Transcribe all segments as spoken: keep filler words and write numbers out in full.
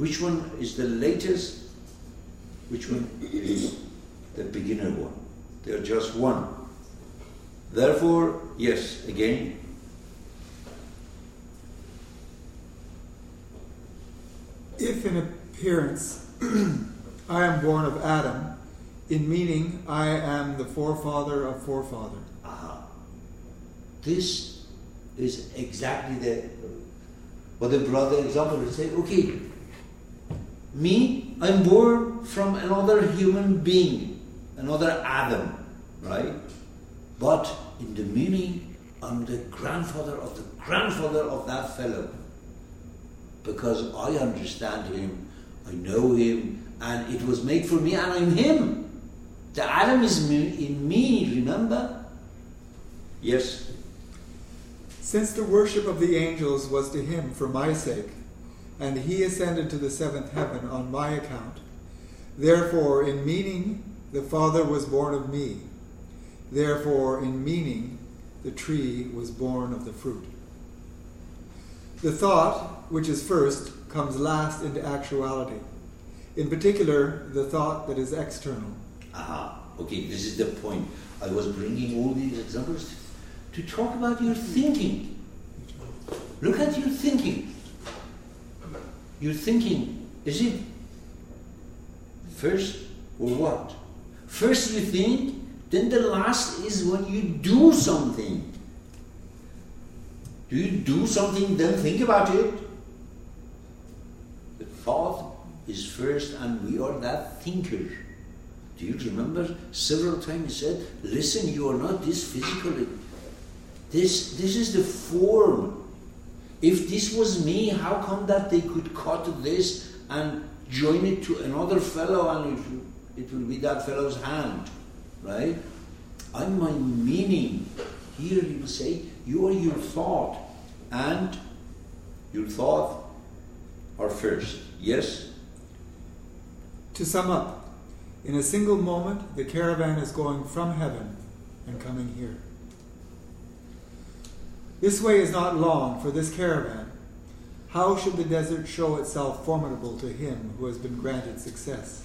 Which one is the latest? Which one is the beginner one? They are just one. Therefore, yes, again, if in appearance I am born of Adam, in meaning I am the forefather of forefather. Aha. This is exactly the what the brother example will say, okay, me, I'm born from another human being, another Adam, right? But in the meaning, I'm the grandfather of the grandfather of that fellow. Because I understand him, I know him, and it was made for me, and I'm him. The Adam is me, in me, remember? Yes. Since the worship of the angels was to him for my sake, and he ascended to the seventh heaven on my account, therefore in meaning the Father was born of me, therefore in meaning the tree was born of the fruit. The thought, which is first, comes last into actuality. In particular, the thought that is external. Aha, okay, this is the point. I was bringing all these examples to talk about your thinking. Look at your thinking. Your thinking, is it first or what? First you think, then the last is when you do something. Do you do something, then think about it? The thought is first, and we are that thinker. Do you remember several times he said, listen, you are not this physically. This, this is the form. If this was me, how come that they could cut this and join it to another fellow and it, it will be that fellow's hand, right? I'm my meaning. Here he will say, you are your thought, and your thought are first. Yes? To sum up, in a single moment, the caravan is going from heaven and coming here. This way is not long for this caravan. How should the desert show itself formidable to him who has been granted success?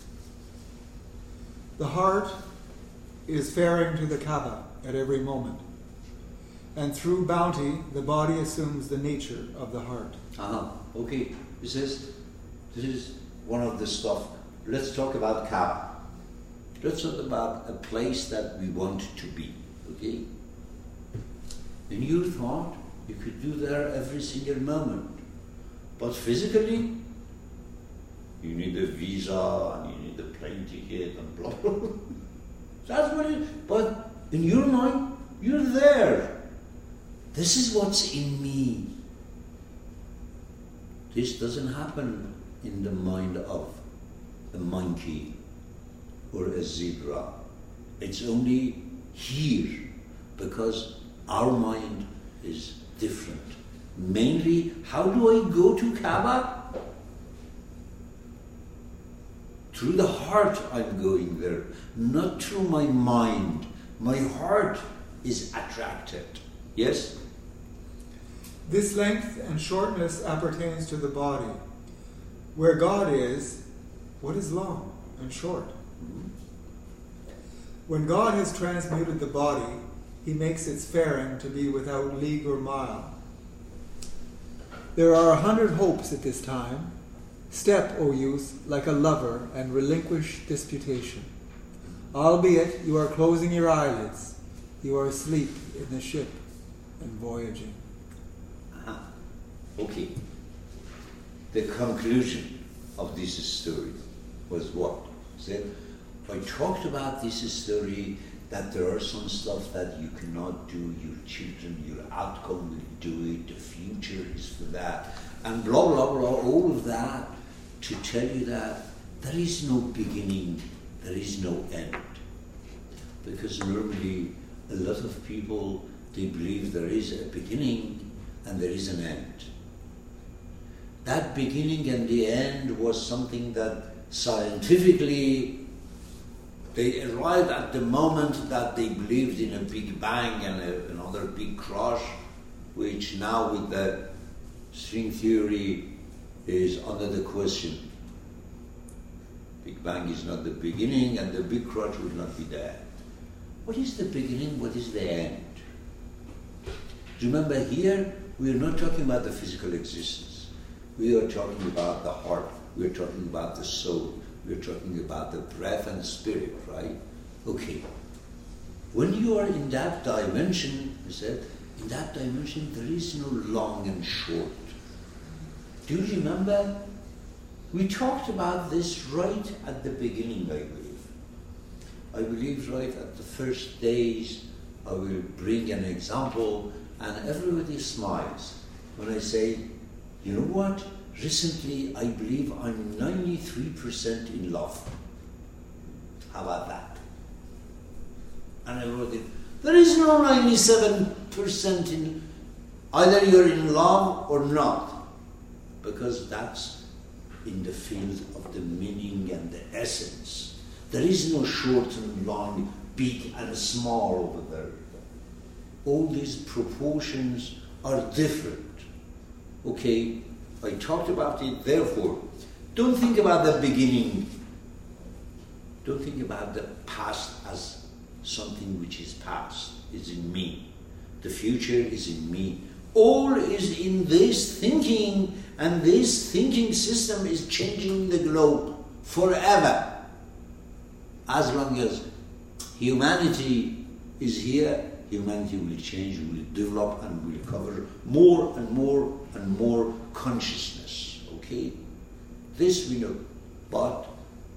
The heart is faring to the Kaaba at every moment, and through bounty, the body assumes the nature of the heart. Uh-huh. Okay. This is, this is one of the stuff. Let's talk about Kaaba. Let's talk about a place that we want to be. Okay? In your thought, you could do there every single moment. But physically, you need a visa and you need a plane ticket and blah blah blah. That's what it. But in your mind, you're there. This is what's in me. This doesn't happen in the mind of a monkey or a zebra. It's only here because our mind is different. Mainly, how do I go to Kaaba? Through the heart I'm going there, not through my mind. My heart is attracted. Yes? This length and shortness appertains to the body. Where God is, what is long and short? Mm-hmm. When God has transmuted the body, he makes its faring to be without league or mile. There are a hundred hopes at this time. Step, O youth, like a lover, and relinquish disputation. Albeit you are closing your eyelids, you are asleep in the ship and voyaging. Aha. Okay. The conclusion of this story was what? Said, I talked about this story that there are some stuff that you cannot do, your children, your outcome will do it, the future is for that, and blah, blah, blah, all of that, to tell you that there is no beginning, there is no end. Because normally, a lot of people, they believe there is a beginning and there is an end. That beginning and the end was something that scientifically they arrived at the moment that they believed in a big bang and a, another big crash, which now with the string theory is under the question. Big Bang is not the beginning, and the big crotch will not be there. What is the beginning? What is the end? Remember, here we are not talking about the physical existence. We are talking about the heart. We are talking about the soul. We are talking about the breath and spirit, right? Okay. When you are in that dimension, we said, in that dimension there is no long and short. Do you remember? We talked about this right at the beginning, I believe. I believe right at the first days I will bring an example and everybody smiles when I say, you know what? Recently I believe I'm ninety-three percent in love. How about that? And I wrote it, there is no ninety-seven percent in, either you're in love or not, because that's in the field of the meaning and the essence. There is no short and long, big and small over there. All these proportions are different. Okay, I talked about it, therefore, don't think about the beginning. Don't think about the past as something which is past, is in me. The future is in me. All is in this thinking, and this thinking system is changing the globe forever. As long as humanity is here, humanity will change, will develop, and will cover more and more and more consciousness. Okay? This we know. But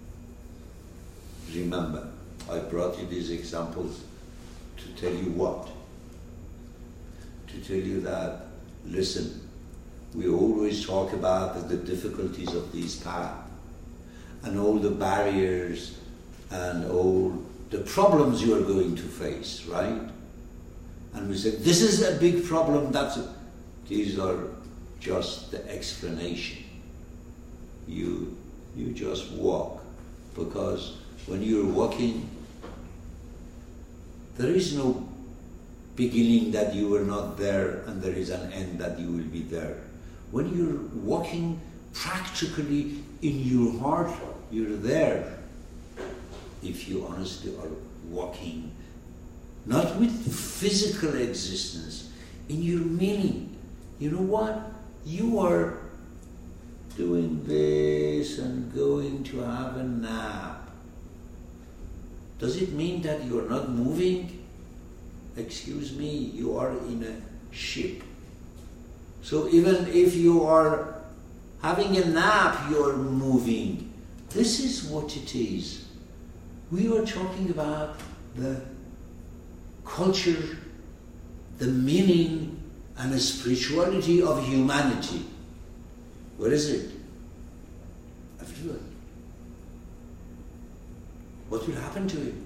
remember, I brought you these examples to tell you what? To tell you that, listen, we always talk about the difficulties of this path and all the barriers and all the problems you are going to face, right? And we said, this is a big problem, that's a, these are just the explanation. You, you just walk, because when you're walking, there is no beginning that you were not there, and there is an end that you will be there. When you're walking practically in your heart, you're there. If you honestly are walking, not with physical existence, in your meaning. You know what? You are doing this and going to have a nap. Does it mean that you are not moving? Excuse me, you are in a ship. So even if you are having a nap, you are moving. This is what it is. We are talking about the culture, the meaning, and the spirituality of humanity. Where is it? Everywhere. What will happen to it?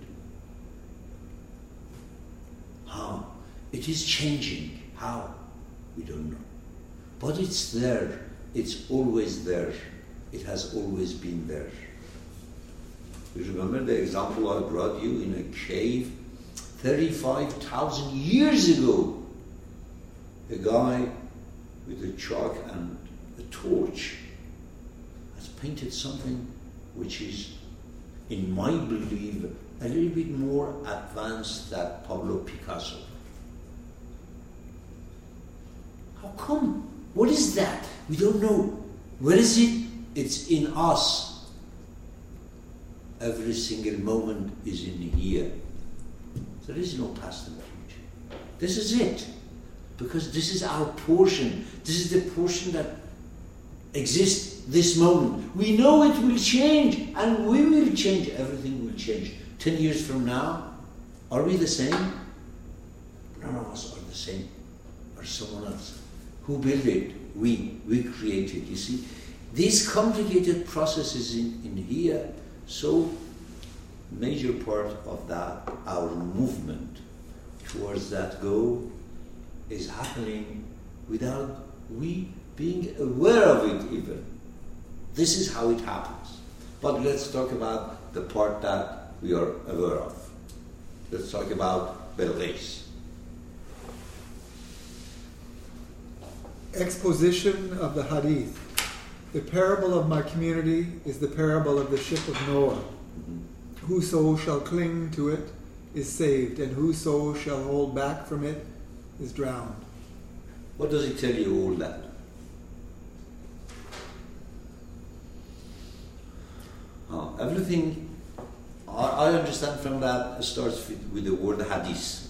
How? It is changing. How? We don't know. But it's there. It's always there. It has always been there. You remember the example I brought you in a cave thirty-five thousand years ago? A guy with a chalk and a torch has painted something which is, in my belief, a little bit more advanced than Pablo Picasso. How come? What is that? We don't know. Where is it? It's in us. Every single moment is in here. There is no past and future. This is it. Because this is our portion. This is the portion that exists this moment. We know it will change, and we will change. Everything will change. Ten years from now, are we the same? None of us are the same. Or someone else. Who built it? We. We created. You see, these complicated processes in, in here. So, major part of that, our movement towards that goal is happening without we being aware of it even. This is how it happens. But let's talk about the part that we are aware of. Let's talk about Belghis. Exposition of the Hadith. The parable of my community is the parable of the ship of Noah. Mm-hmm. Whoso shall cling to it is saved, and whoso shall hold back from it is drowned. What does it tell you, all that? Uh, everything I, I understand from that starts with, with the word hadith.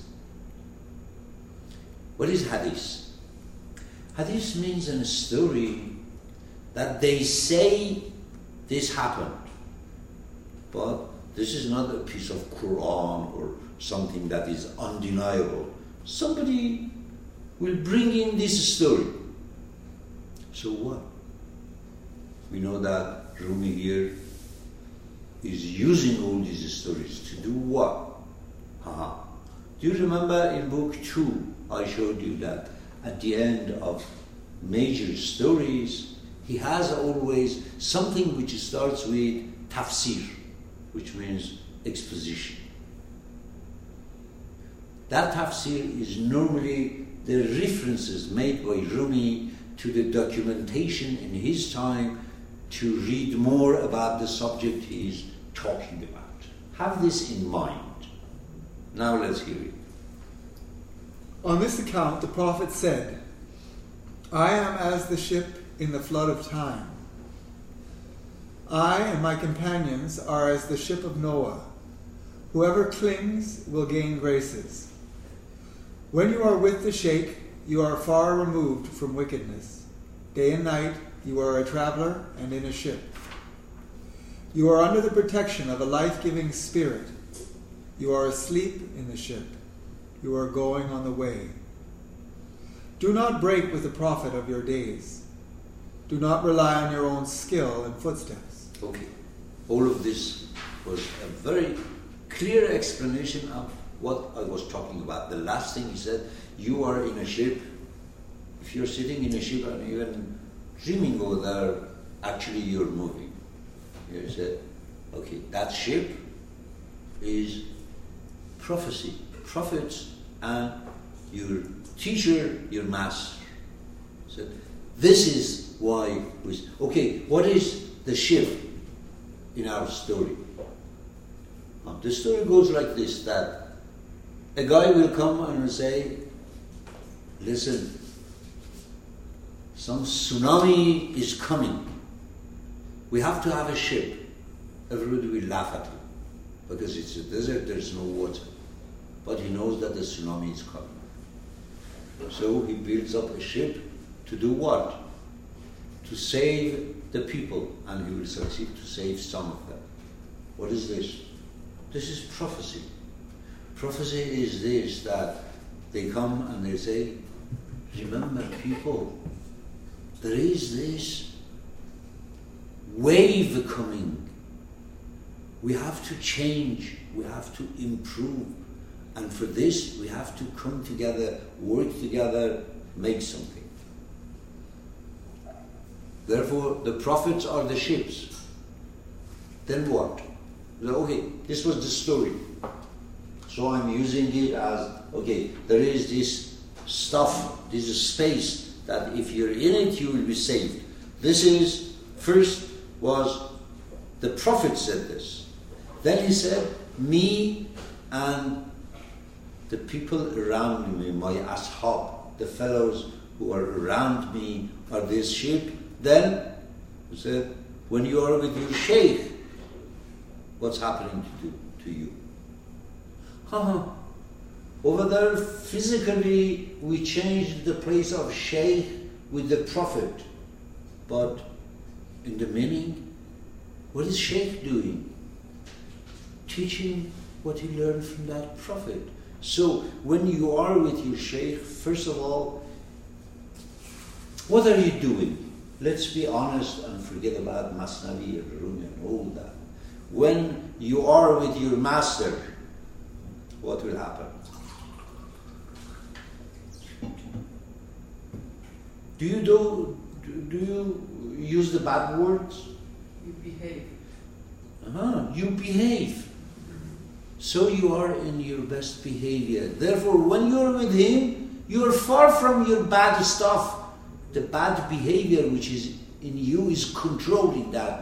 What is hadith? Hadith means a story that they say this happened, but this is not a piece of Quran or something that is undeniable. Somebody will bring in this story. So what? We know that Rumi here is using all these stories to do what? Haha. Do you remember in book two, I showed you that at the end of major stories, he has always something which starts with tafsir, which means exposition. That tafsir is normally the references made by Rumi to the documentation in his time to read more about the subject he is talking about. Have this in mind. Now let's hear it. On this account, the prophet said, I am as the ship in the flood of time. I and my companions are as the ship of Noah. Whoever clings will gain graces. When you are with the Shaykh, you are far removed from wickedness. Day and night, you are a traveler and in a ship. You are under the protection of a life-giving spirit. You are asleep in the ship. You are going on the way. Do not break with the prophet of your days. Do not rely on your own skill and footsteps. Okay. All of this was a very clear explanation of what I was talking about. The last thing he said, you are in a ship. If you're sitting in a ship and even dreaming over there, actually you're moving. You said, okay, that ship is prophecy, prophets, and your teacher, your master. So this is why we. Okay, what is the ship in our story? Now, the story goes like this: that a guy will come and say, "Listen, some tsunami is coming. We have to have a ship." Everybody will laugh at him because it's a desert, there's no water. But he knows that the tsunami is coming. So he builds up a ship to do what? To save the people, and he will succeed to save some of them. What is this? This is prophecy. Prophecy is this, that they come and they say, remember people, there is this wave coming. We have to change, we have to improve. And for this, we have to come together, work together, make something. Therefore, the prophets are the ships. Then what? Okay, this was the story. So I'm using it as, okay, there is this stuff, this is space, that if you're in it, you will be saved. This is, first was, the prophet said this. Then he said, me and the people around me, my ashab, the fellows who are around me are this ship. Then he said, when you are with your sheikh, what's happening to, to you? Huh. Over there, physically, we changed the place of sheikh with the prophet. But in the meaning, what is sheikh doing? Teaching what he learned from that prophet. So when you are with your sheikh, first of all, what are you doing? Let's be honest and forget about Masnavi and Rumi and all that. When you are with your master, what will happen? Do you do, do you use the bad words? You behave. Uh-huh. You behave. So you are in your best behavior. Therefore, when you are with him, you are far from your bad stuff, the bad behavior which is in you is controlling that